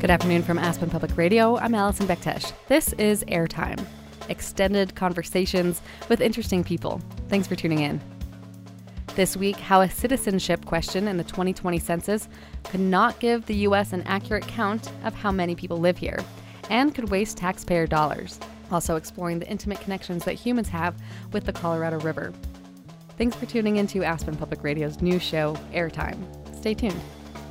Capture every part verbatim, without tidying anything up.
Good afternoon from Aspen Public Radio. I'm Allison Bektesh. This is Airtime, extended conversations with interesting people. Thanks for tuning in. This week, how a citizenship question in the twenty twenty census could not give the U S an accurate count of how many people live here and could waste taxpayer dollars. Also exploring the intimate connections that humans have with the Colorado River. Thanks for tuning into Aspen Public Radio's new show, Airtime. Stay tuned.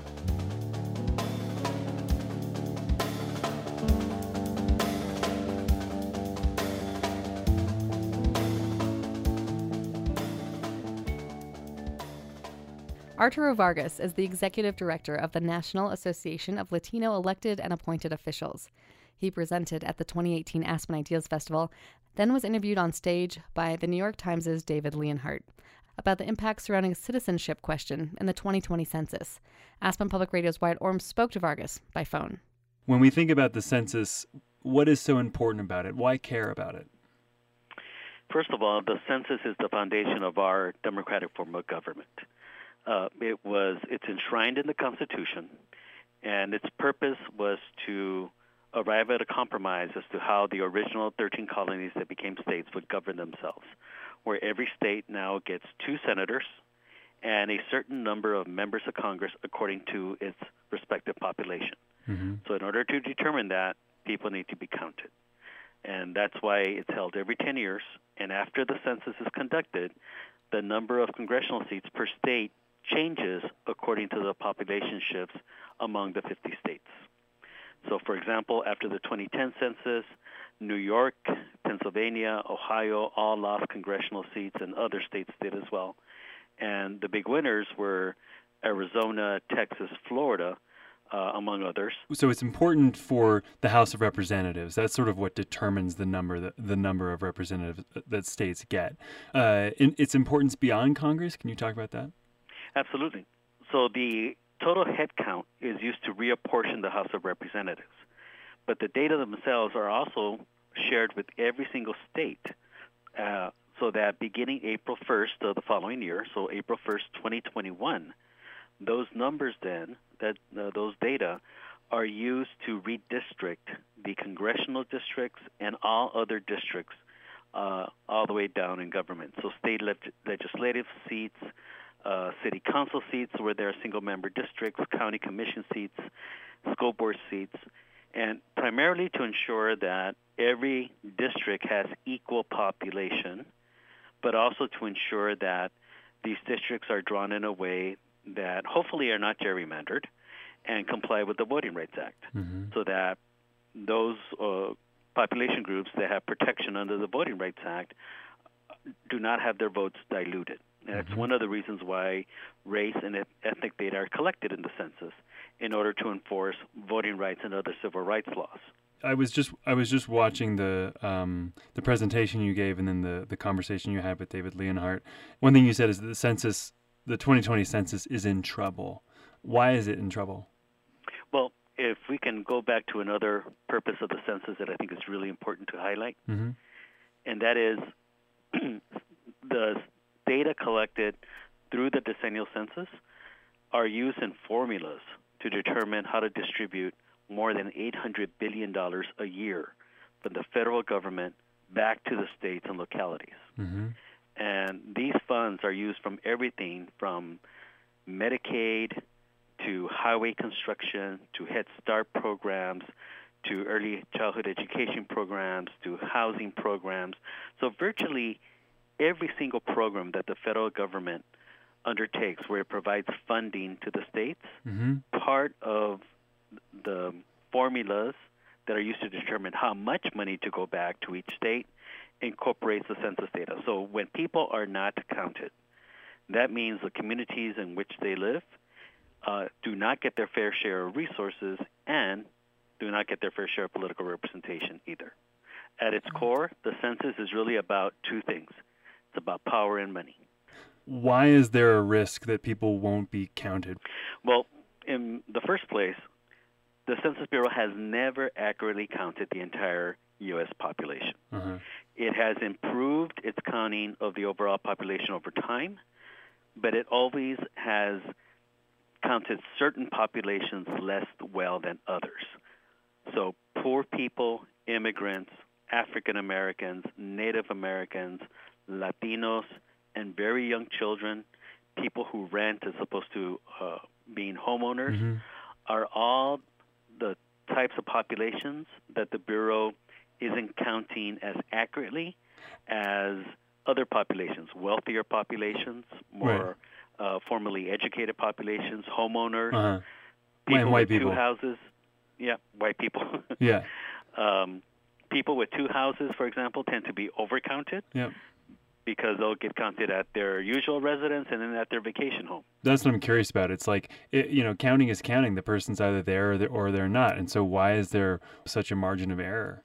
Arturo Vargas is the executive director of the National Association of Latino Elected and Appointed Officials. He presented at the twenty eighteen Aspen Ideas Festival, then was interviewed on stage by the New York Times' David Leonhardt about the impact surrounding a citizenship question in the twenty twenty census. Aspen Public Radio's Wyatt Orms spoke to Vargas by phone. When we think about the census, what is so important about it? Why care about it? First of all, the census is the foundation of our democratic form of government. Uh, it was it's enshrined in the Constitution, and its purpose was to arrive at a compromise as to how the original thirteen colonies that became states would govern themselves, where every state now gets two senators and a certain number of members of Congress according to its respective population. Mm-hmm. So in order to determine that, people need to be counted. And that's why it's held every ten years, and after the census is conducted, the number of congressional seats per state changes according to the population shifts among the fifty states. So, for example, after the twenty ten census, New York, Pennsylvania, Ohio all lost congressional seats, and other states did as well. And the big winners were Arizona, Texas, Florida, uh, among others. So it's important for the House of Representatives. That's sort of what determines the number the, the number of representatives that states get. Uh, in, its importance beyond Congress, can you talk about that? Absolutely. So the total head count is used to reapportion the House of Representatives. But the data themselves are also shared with every single state, uh, so that beginning April first of the following year, so April first, twenty twenty-one, those numbers then, that uh, those data, are used to redistrict the congressional districts and all other districts uh, all the way down in government. So state leg- legislative seats, Uh, city council seats where there are single-member districts, county commission seats, school board seats, and primarily to ensure that every district has equal population, but also to ensure that these districts are drawn in a way that hopefully are not gerrymandered and comply with the Voting Rights Act, mm-hmm. so that those uh, population groups that have protection under the Voting Rights Act do not have their votes diluted. And that's mm-hmm. one of the reasons why race and ethnic data are collected in the census in order to enforce voting rights and other civil rights laws. I was just I was just watching the um, the presentation you gave and then the, the conversation you had with David Leonhardt. One thing you said is that the census, the twenty twenty census, is in trouble. Why is it in trouble? Well, if we can go back to another purpose of the census that I think is really important to highlight, mm-hmm. and that is the data collected through the decennial census are used in formulas to determine how to distribute more than eight hundred billion dollars a year from the federal government back to the states and localities. Mm-hmm. And these funds are used from everything from Medicaid to highway construction to Head Start programs to early childhood education programs to housing programs. So virtually every single program that the federal government undertakes where it provides funding to the states, mm-hmm. part of the formulas that are used to determine how much money to go back to each state incorporates the census data. So when people are not counted, that means the communities in which they live uh, do not get their fair share of resources and do not get their fair share of political representation either. At its core, the census is really about two things. It's about power and money. Why is there a risk that people won't be counted? Well, in the first place, the Census Bureau has never accurately counted the entire U S population. Uh-huh. It has improved its counting of the overall population over time, but it always has counted certain populations less well than others. So poor people, immigrants, African Americans, Native Americans, Latinos, and very young children, people who rent as opposed to uh, being homeowners, mm-hmm. are all the types of populations that the Bureau isn't counting as accurately as other populations, wealthier populations, more right. uh, formally educated populations, homeowners, uh-huh. people white with people. two houses. Yeah, white people. yeah. Um, people with two houses, for example, tend to be overcounted. Yeah. Because they'll get counted at their usual residence and then at their vacation home. That's what I'm curious about. It's like, it, you know, counting is counting. The person's either there or they're, or they're not. And so why is there such a margin of error?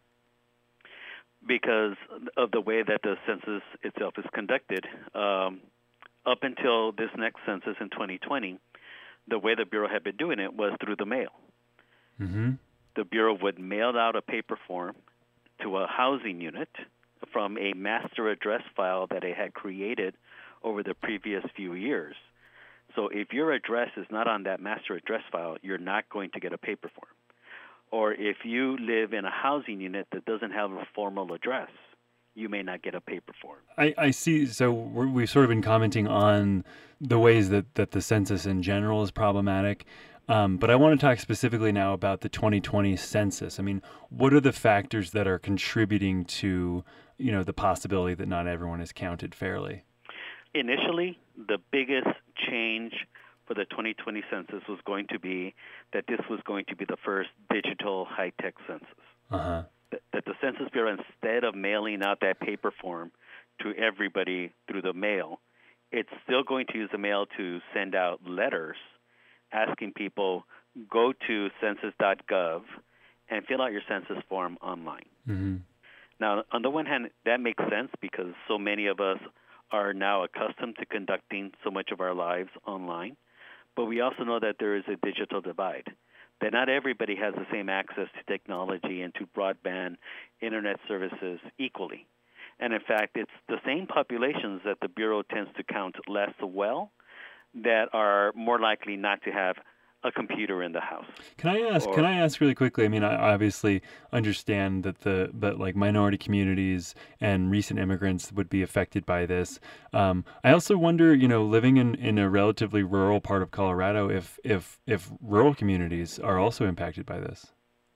Because of the way that the census itself is conducted. Um, up until this next census in twenty twenty, the way the Bureau had been doing it was through the mail. Mm-hmm. The Bureau would mail out a paper form to a housing unit from a master address file that it had created over the previous few years. So if your address is not on that master address file, you're not going to get a paper form. Or if you live in a housing unit that doesn't have a formal address, you may not get a paper form. I, I see. So we're, we've sort of been commenting on the ways that, that the census in general is problematic. Um, but I want to talk specifically now about the twenty twenty census. I mean, what are the factors that are contributing to, you know, the possibility that not everyone is counted fairly? Initially, the biggest change for the twenty twenty census was going to be that this was going to be the first digital high-tech census. Uh-huh. That, that the Census Bureau, instead of mailing out that paper form to everybody through the mail, it's still going to use the mail to send out letters asking people, go to census dot gov and fill out your census form online. Mm-hmm. Now, on the one hand, that makes sense because so many of us are now accustomed to conducting so much of our lives online. But we also know that there is a digital divide, that not everybody has the same access to technology and to broadband internet services equally. And in fact, it's the same populations that the Bureau tends to count less well that are more likely not to have a computer in the house. Can I ask? Or, can I ask really quickly? I mean, I obviously understand that the, but like minority communities and recent immigrants would be affected by this. Um, I also wonder, you know, living in, in a relatively rural part of Colorado, if if if rural communities are also impacted by this.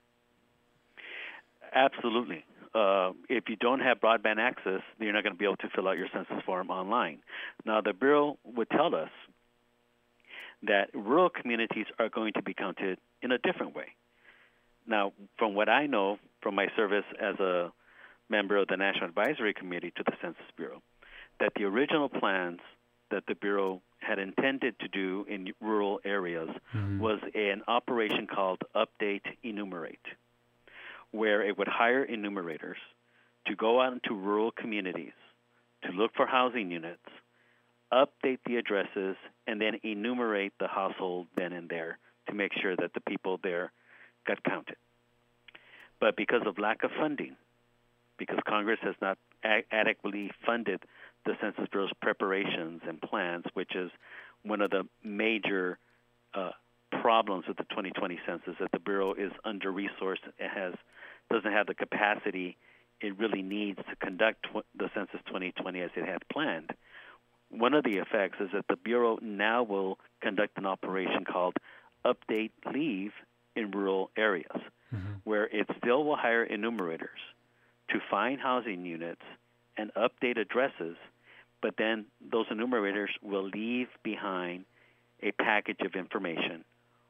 Absolutely. Uh, if you don't have broadband access, you're not going to be able to fill out your census form online. Now, the Bureau would tell us that rural communities are going to be counted in a different way. Now, from what I know from my service as a member of the National Advisory Committee to the Census Bureau, that the original plans that the Bureau had intended to do in rural areas mm-hmm. was an operation called Update Enumerate, where it would hire enumerators to go out into rural communities to look for housing units, update the addresses, and then enumerate the household then and there to make sure that the people there got counted. But because of lack of funding, because Congress has not a- adequately funded the Census Bureau's preparations and plans, which is one of the major uh, problems with the twenty twenty census, that the Bureau is under-resourced and has doesn't have the capacity it really needs to conduct tw- the Census twenty twenty as it had planned. One of the effects is that the Bureau now will conduct an operation called Update Leave in rural areas, mm-hmm. where it still will hire enumerators to find housing units and update addresses, but then those enumerators will leave behind a package of information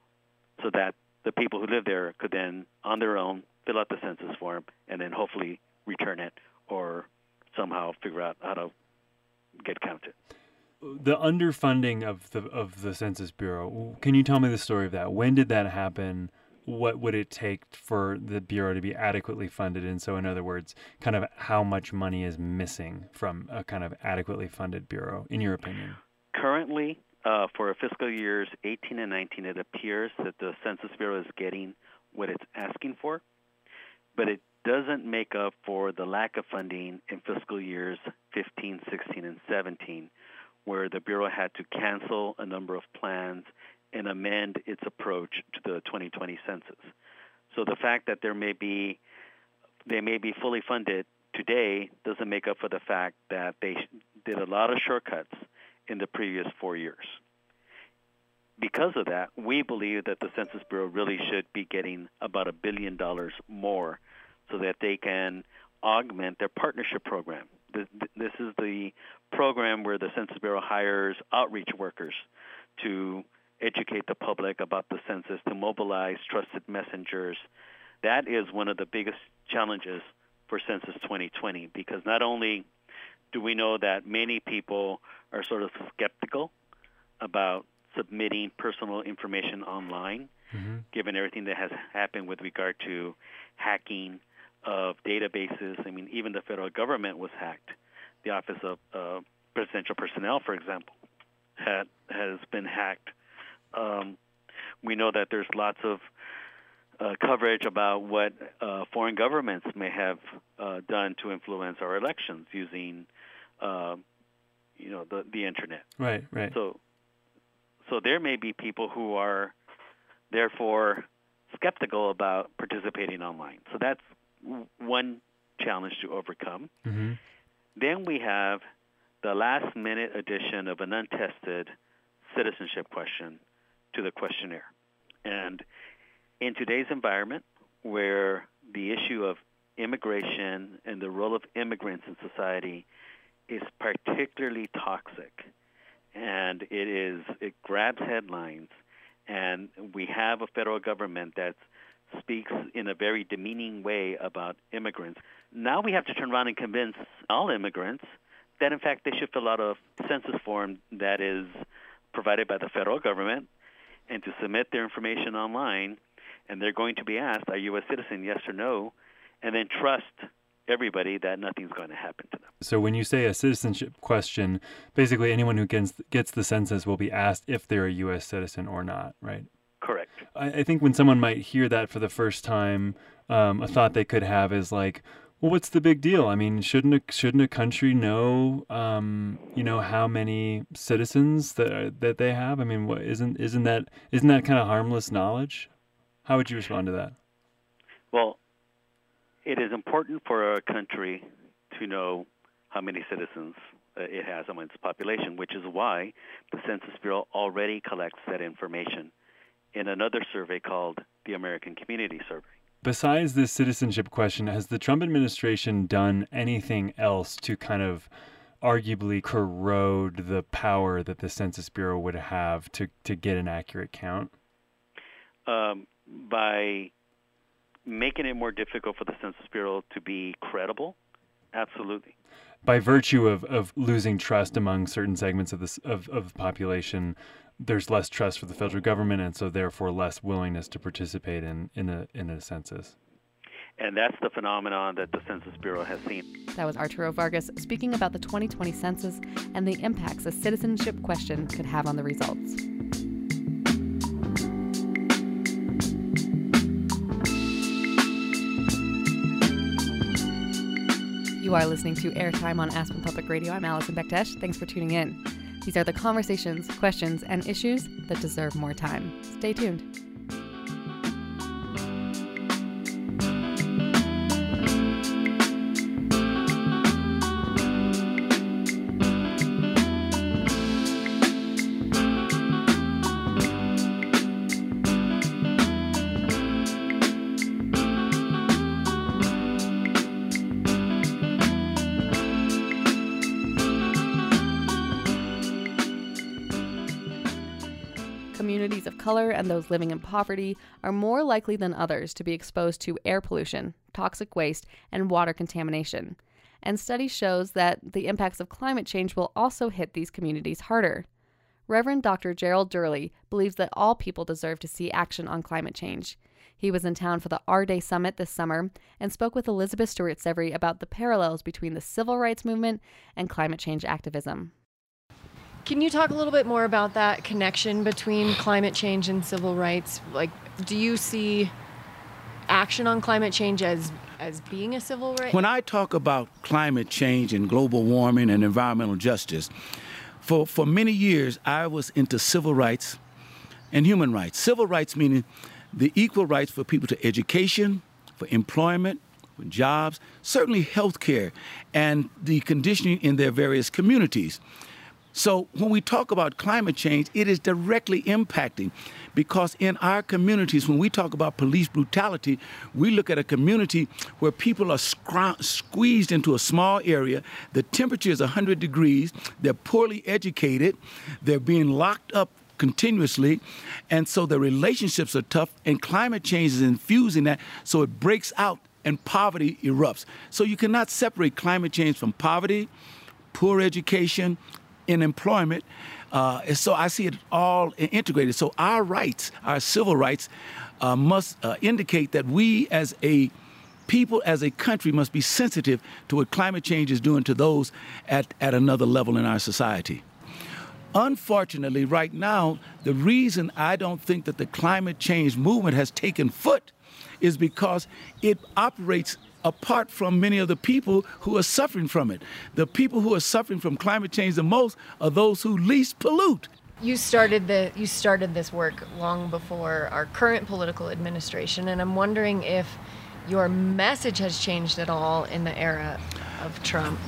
so that the people who live there could then, on their own, fill out the census form and then hopefully return it or somehow figure out how to get counted. The underfunding of the of the Census Bureau, can you tell me the story of that? When did that happen? What would it take for the Bureau to be adequately funded? And so, in other words, kind of how much money is missing from a kind of adequately funded Bureau, in your opinion? Currently, uh, for fiscal years eighteen and nineteen, it appears that the Census Bureau is getting what it's asking for, but it doesn't make up for the lack of funding in fiscal years fifteen, sixteen, and seventeen, where the Bureau had to cancel a number of plans and amend its approach to the twenty twenty census. So the fact that there may be they may be fully funded today doesn't make up for the fact that they did a lot of shortcuts in the previous four years. Because of that, we believe that the Census Bureau really should be getting about a billion dollars more so that they can augment their partnership program. This, this is the program where the Census Bureau hires outreach workers to educate the public about the census, to mobilize trusted messengers. That is one of the biggest challenges for Census twenty twenty, because not only do we know that many people are sort of skeptical about submitting personal information online, mm-hmm. given everything that has happened with regard to hacking of databases. I mean, even the federal government was hacked. The Office of uh, Presidential Personnel, for example, had, has been hacked. Um, we know that there's lots of uh, coverage about what uh, foreign governments may have uh, done to influence our elections using, uh, you know, the the internet. Right, right. So, so there may be people who are, therefore, skeptical about participating online. So that's one challenge to overcome. Mm-hmm. Then we have the last-minute addition of an untested citizenship question to the questionnaire. And in today's environment, where the issue of immigration and the role of immigrants in society is particularly toxic, and it is it grabs headlines, and we have a federal government that speaks in a very demeaning way about immigrants. Now we have to turn around and convince all immigrants that, in fact, they should fill out a census form that is provided by the federal government and to submit their information online, and they're going to be asked, are you a citizen, yes or no, and then trust everybody that nothing's going to happen to them. So when you say a citizenship question, basically anyone who gets gets the census will be asked if they're a U S citizen or not, right? Correct. I, I think when someone might hear that for the first time, um, a thought they could have is like, well, what's the big deal? I mean, shouldn't a, shouldn't a country know, um, you know, how many citizens that that they have? I mean, what, isn't isn't that isn't that kind of harmless knowledge? How would you respond to that? Well, it is important for a country to know how many citizens uh, it has among its population, which is why the Census Bureau already collects that information in another survey called the American Community Survey. Besides this citizenship question, has the Trump administration done anything else to kind of arguably corrode the power that the Census Bureau would have to, to get an accurate count? Um, by making it more difficult for the Census Bureau to be credible? Absolutely. By virtue of, of losing trust among certain segments of this of, of the population, there's less trust for the federal government, and so therefore less willingness to participate in, in a in a census. And that's the phenomenon that the Census Bureau has seen. That was Arturo Vargas speaking about the twenty twenty census and the impacts a citizenship question could have on the results. You are listening to Airtime on Aspen Public Radio. I'm Allison Bektesh. Thanks for tuning in. These are the conversations, questions, and issues that deserve more time. Stay tuned. Communities of color and those living in poverty are more likely than others to be exposed to air pollution, toxic waste, and water contamination. And study shows that the impacts of climate change will also hit these communities harder. Reverend Doctor Gerald Durley believes that all people deserve to see action on climate change. He was in town for the Our Day Summit this summer and spoke with Elizabeth Stewart Severy about the parallels between the civil rights movement and climate change activism. Can you talk a little bit more about that connection between climate change and civil rights? Like, do you see action on climate change as as being a civil right? When I talk about climate change and global warming and environmental justice, for, for many years I was into civil rights and human rights. Civil rights meaning the equal rights for people to education, for employment, for jobs, certainly health care, and the conditioning in their various communities. So when we talk about climate change, it is directly impacting, because in our communities, when we talk about police brutality, we look at a community where people are scr- squeezed into a small area. The temperature is one hundred degrees. They're poorly educated. They're being locked up continuously. And so the relationships are tough, and climate change is infusing that, so it breaks out and poverty erupts. So you cannot separate climate change from poverty, poor education, in employment. Uh, and so I see it all integrated. So our rights, our civil rights, uh, must uh, indicate that we as a people, as a country, must be sensitive to what climate change is doing to those at, at another level in our society. Unfortunately, right now, the reason I don't think that the climate change movement has taken foot is because it operates apart from many of the people who are suffering from it. The people who are suffering from climate change the most are those who least pollute. You started the you started this work long before our current political administration, and I'm wondering if your message has changed at all in the era of Trump.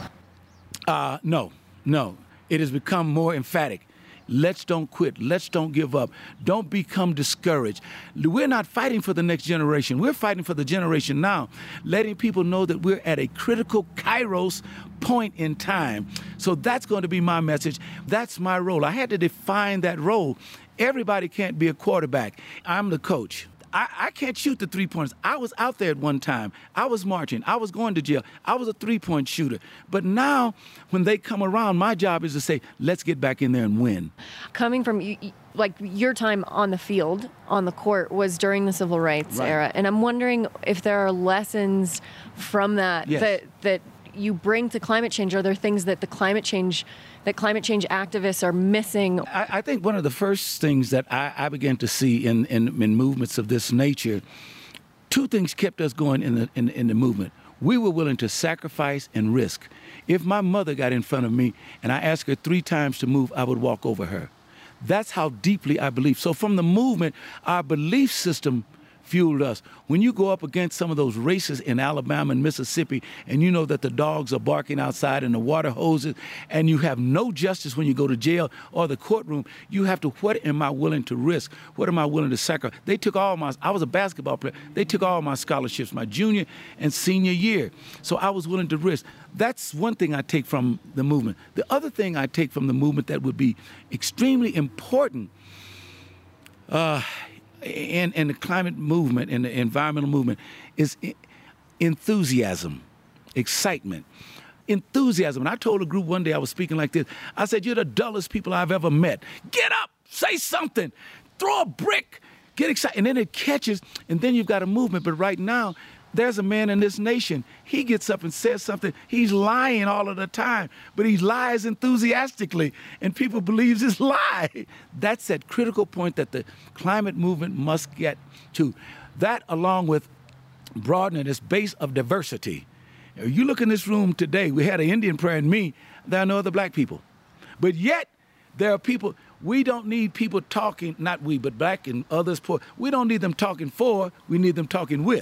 Uh, no, no. It has become more emphatic. Let's don't quit. Let's don't give up. Don't become discouraged. We're not fighting for the next generation. We're fighting for the generation now, letting people know that we're at a critical kairos point in time. So that's going to be my message. That's my role. I had to define that role. Everybody can't be a quarterback. I'm the coach. I, I can't shoot the three-pointers. I was out there at one time. I was marching. I was going to jail. I was a three-point shooter. But now, when they come around, my job is to say, let's get back in there and win. Coming from, like, your time on the field, on the court, was during the civil rights right. era. And I'm wondering if there are lessons from that yes. that that you bring to climate change. Are there things that the climate change that climate change activists are missing? I, I think one of the first things that I, I began to see in, in, in movements of this nature, two things kept us going in the, in, in the movement. We were willing to sacrifice and risk. If my mother got in front of me and I asked her three times to move, I would walk over her. That's how deeply I believe. So from the movement, our belief system fueled us. When you go up against some of those races in Alabama and Mississippi, and you know that the dogs are barking outside and the water hoses, and you have no justice when you go to jail or the courtroom, you have to, what am I willing to risk? What am I willing to sacrifice? They took all my, I was a basketball player, they took all my scholarships, my junior and senior year. So I was willing to risk. That's one thing I take from the movement. The other thing I take from the movement that would be extremely important, uh, in, in the climate movement and the environmental movement is enthusiasm, excitement. Enthusiasm. And I told a group one day, I was speaking like this, I said, you're the dullest people I've ever met. Get up, say something, throw a brick, get excited. And then it catches, and then you've got a movement. But right now, there's a man in this nation, he gets up and says something. He's lying all of the time, but he lies enthusiastically, and people believe his lie. That's that critical point that the climate movement must get to. That, along with broadening its base of diversity. You look in this room today, we had an Indian prayer and me, there are no other black people. But yet, there are people, we don't need people talking, not we, but black and others poor. We don't need them talking for, we need them talking with.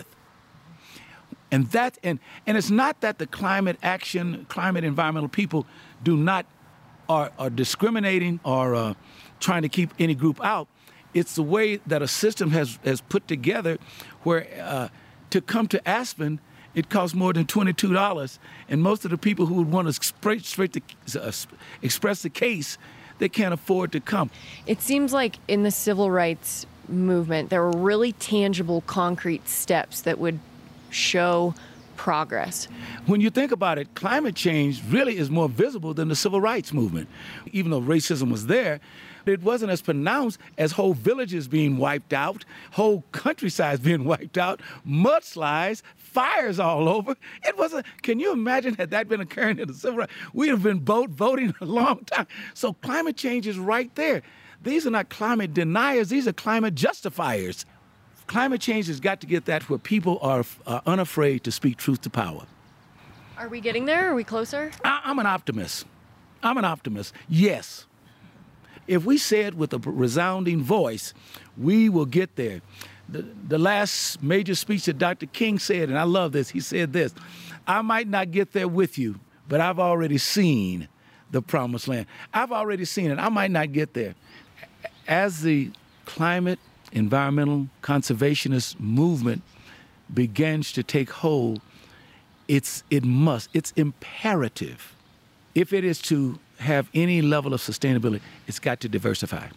And that, and, and it's not that the climate action, climate environmental people do not, are, are discriminating or uh, trying to keep any group out. It's the way that a system has, has put together where uh, to come to Aspen, it costs more than twenty-two dollars. And most of the people who would want to express, uh, express the case, they can't afford to come. It seems like in the civil rights movement, there were really tangible, concrete steps that would show progress. When you think about it, climate change really is more visible than the civil rights movement. Even though racism was there, it wasn't as pronounced as whole villages being wiped out, whole countrysides being wiped out, mudslides, fires all over. It wasn't, can you imagine had that been occurring in the civil rights? We'd have been vote, voting a long time. So climate change is right there. These are not climate deniers, these are climate justifiers. Climate change has got to get that where people are uh, unafraid to speak truth to power. Are we getting there? Are we closer? I, I'm an optimist. I'm an optimist. Yes. If we say it with a resounding voice, we will get there. the, the last major speech that Doctor King said, and I love this, he said this, I might not get there with you, but I've already seen the promised land. I've already seen it. I might not get there. As the climate, environmental, conservationist movement begins to take hold, it's, it must, it's imperative. If it is to have any level of sustainability, it's got to diversify.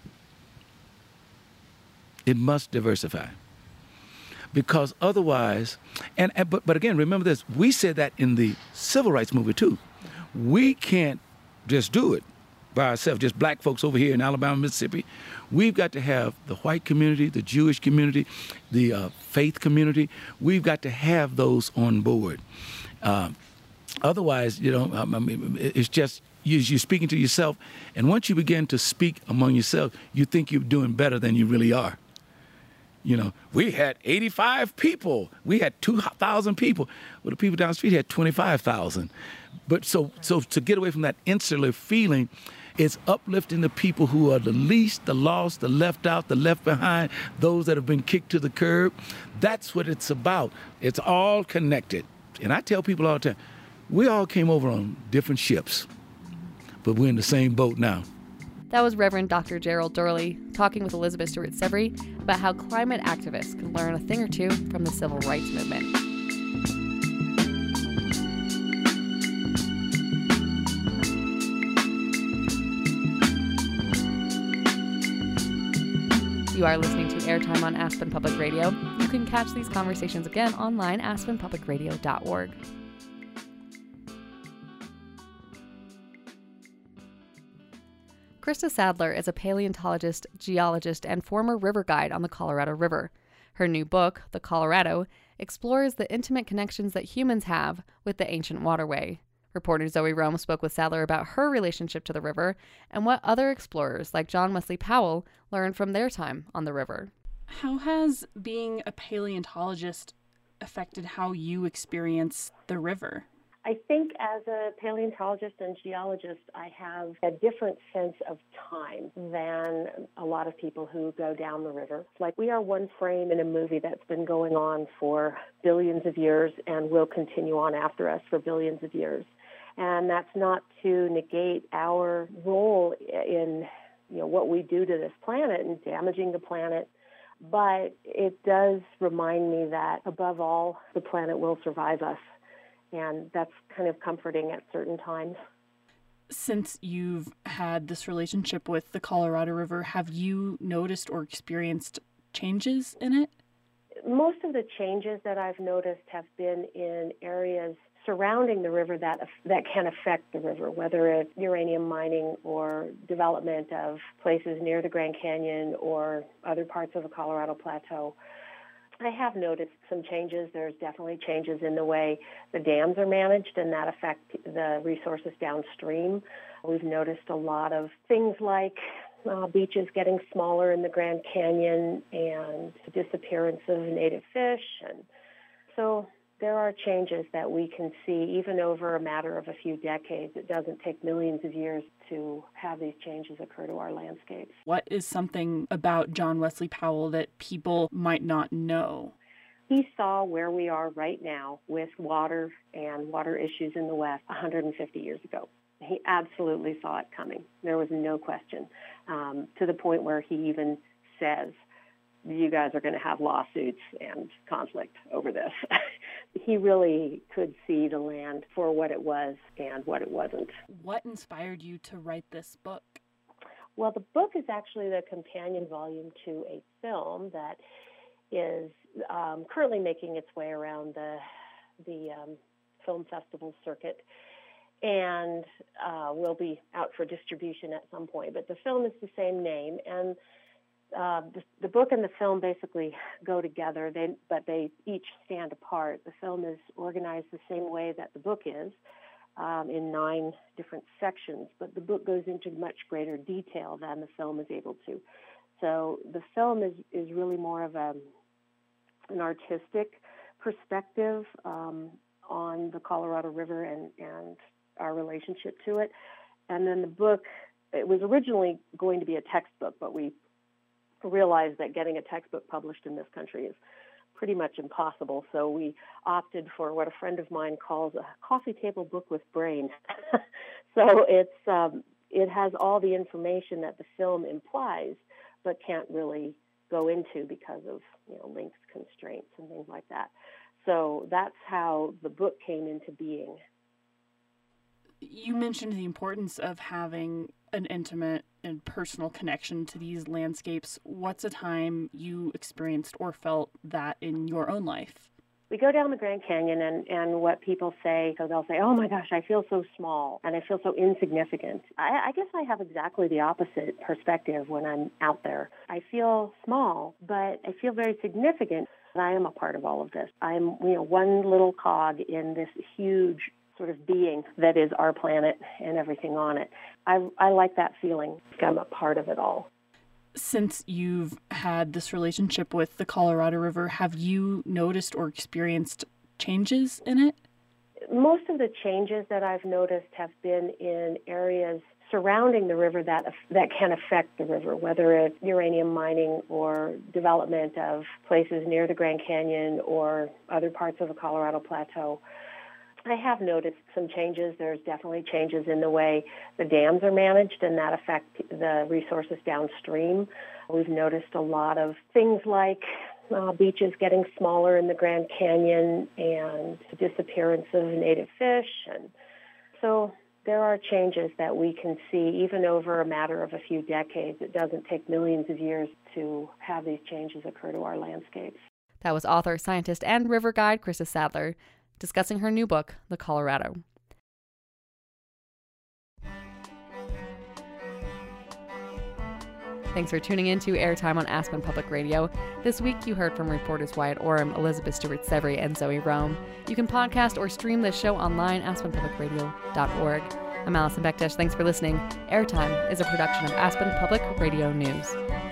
It must diversify. Because otherwise, and, and but, but again, remember this, we said that in the civil rights movement too. We can't just do it by ourselves, just black folks over here in Alabama, Mississippi. We've got to have the white community, the Jewish community, the uh, faith community. We've got to have those on board. Uh, otherwise, you know, I mean, it's just, you're speaking to yourself, and once you begin to speak among yourself, you think you're doing better than you really are. You know, we had eighty-five people. We had two thousand people. Well, the people down the street had twenty-five thousand. But so, so to get away from that insular feeling, it's uplifting the people who are the least, the lost, the left out, the left behind, those that have been kicked to the curb. That's what it's about. It's all connected. And I tell people all the time, we all came over on different ships, but we're in the same boat now. That was Reverend Doctor Gerald Durley talking with Elizabeth Stewart Severy about how climate activists can learn a thing or two from the civil rights movement. You are listening to Airtime on Aspen Public Radio. You can catch these conversations again online, aspen public radio dot org. Krista Sadler is a paleontologist, geologist, and former river guide on the Colorado River. Her new book, The Colorado, explores the intimate connections that humans have with the ancient waterway. Reporter Zoe Rome spoke with Sadler about her relationship to the river and what other explorers like John Wesley Powell learned from their time on the river. How has being a paleontologist affected how you experience the river? I think as a paleontologist and geologist, I have a different sense of time than a lot of people who go down the river. Like, we are one frame in a movie that's been going on for billions of years and will continue on after us for billions of years. And that's not to negate our role in, you know, what we do to this planet and damaging the planet. But it does remind me that, above all, the planet will survive us. And that's kind of comforting at certain times. Since you've had this relationship with the Colorado River, have you noticed or experienced changes in it? Most of the changes that I've noticed have been in areas surrounding the river that that can affect the river, whether it's uranium mining or development of places near the Grand Canyon or other parts of the Colorado Plateau. I have noticed some changes. There's definitely changes in the way the dams are managed, and that affect the resources downstream. We've noticed a lot of things like uh, beaches getting smaller in the Grand Canyon and the disappearance of native fish. And so there are changes that we can see even over a matter of a few decades. It doesn't take millions of years to have these changes occur to our landscapes. What is something about John Wesley Powell that people might not know? He saw where we are right now with water and water issues in the West one hundred fifty years ago. He absolutely saw it coming. There was no question, um, to the point where he even says, you guys are going to have lawsuits and conflict over this. He really could see the land for what it was and what it wasn't. What inspired you to write this book? Well, the book is actually the companion volume to a film that is um, currently making its way around the the um, film festival circuit, and uh, will be out for distribution at some point. But the film is the same name, and Uh, the, the book and the film basically go together, they, but they each stand apart. The film is organized the same way that the book is, um, in nine different sections, but the book goes into much greater detail than the film is able to. So the film is, is really more of a, an artistic perspective um, on the Colorado River and, and our relationship to it. And then the book, it was originally going to be a textbook, but we realized that getting a textbook published in this country is pretty much impossible. So we opted for what a friend of mine calls a coffee table book with brains. So it's um, it has all the information that the film implies, but can't really go into because of, you know, links constraints and things like that. So that's how the book came into being. You mentioned the importance of having an intimate and personal connection to these landscapes. What's a time you experienced or felt that in your own life? We go down the Grand Canyon, and, and what people say, so they'll say, oh my gosh, I feel so small and I feel so insignificant. I, I guess I have exactly the opposite perspective when I'm out there. I feel small, but I feel very significant. I am a part of all of this. I'm, you know, one little cog in this huge sort of being that is our planet and everything on it. I, I like that feeling. I'm a part of it all. Since you've had this relationship with the Colorado River, have you noticed or experienced changes in it? Most of the changes that I've noticed have been in areas surrounding the river that that can affect the river, whether it's uranium mining or development of places near the Grand Canyon or other parts of the Colorado Plateau. I have noticed some changes. There's definitely changes in the way the dams are managed, and that affect the resources downstream. We've noticed a lot of things like uh, beaches getting smaller in the Grand Canyon and disappearance of native fish. And so there are changes that we can see even over a matter of a few decades. It doesn't take millions of years to have these changes occur to our landscapes. That was author, scientist, and river guide Krista Sadler discussing her new book, The Colorado. Thanks for tuning in to Airtime on Aspen Public Radio. This week you heard from reporters Wyatt Orem, Elizabeth Stewart-Severy, and Zoe Rome. You can podcast or stream this show online, aspen public radio dot org. I'm Allison Bektesh. Thanks for listening. Airtime is a production of Aspen Public Radio News.